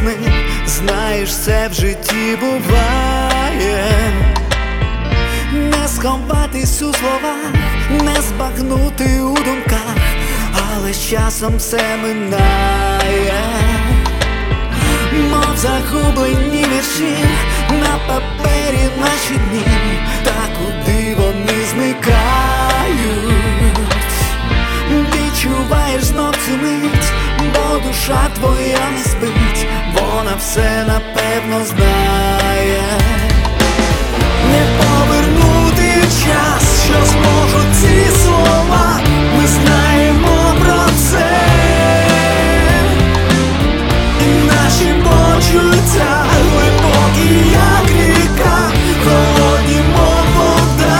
сни. Знаєш, це в житті буває. Не сховатись у словах, не збагнути у думках, але з часом все минає. Мов загублені вірші на папері наші дні, та куди вони зникають. Відчуваєш знов цю мить, бо душа твоя не спить, вона все напевно знає. Не повернути час, що зможуть ці слова, ми знаємо про це. І наші почуття глибокі, як ріка, холодні, мов вода.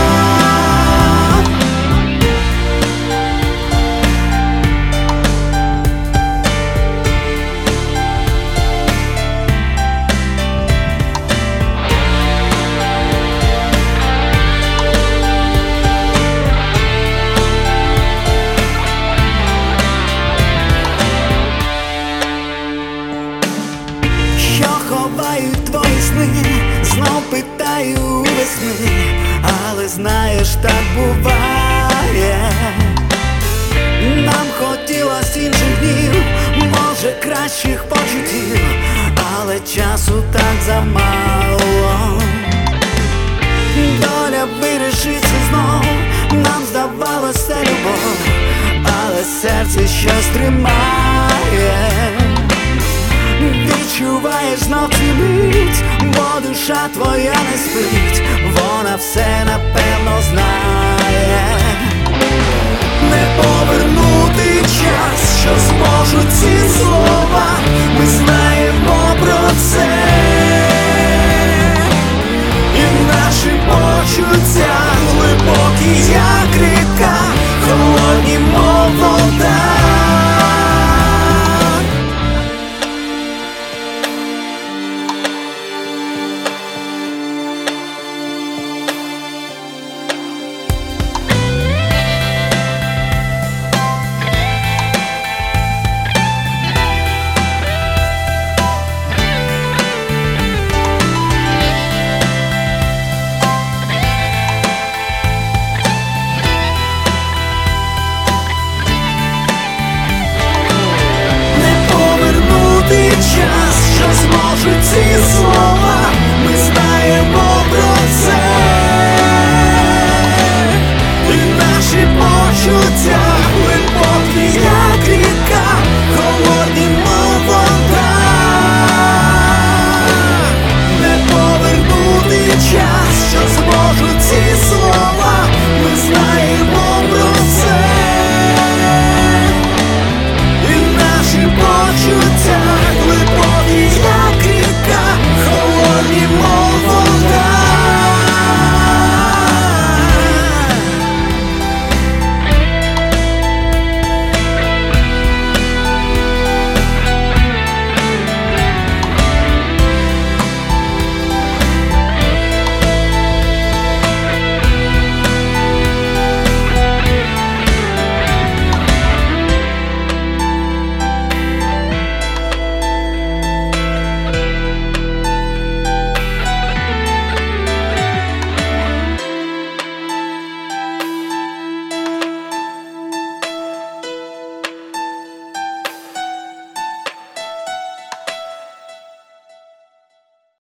Ховають твої сни, знов питаю у весни, але знаєш, так буває. Нам хотілось інших днів, може кращих почуттів, але часу так замало. Доля вирішиться знов, нам здавалось це любов, але серце щось тримає. Відчуваєш знов цю мить, бо душа твоя не спить, вона все напевно знає. Не повернути час, що зможуть ці слова, ми знаємо про це.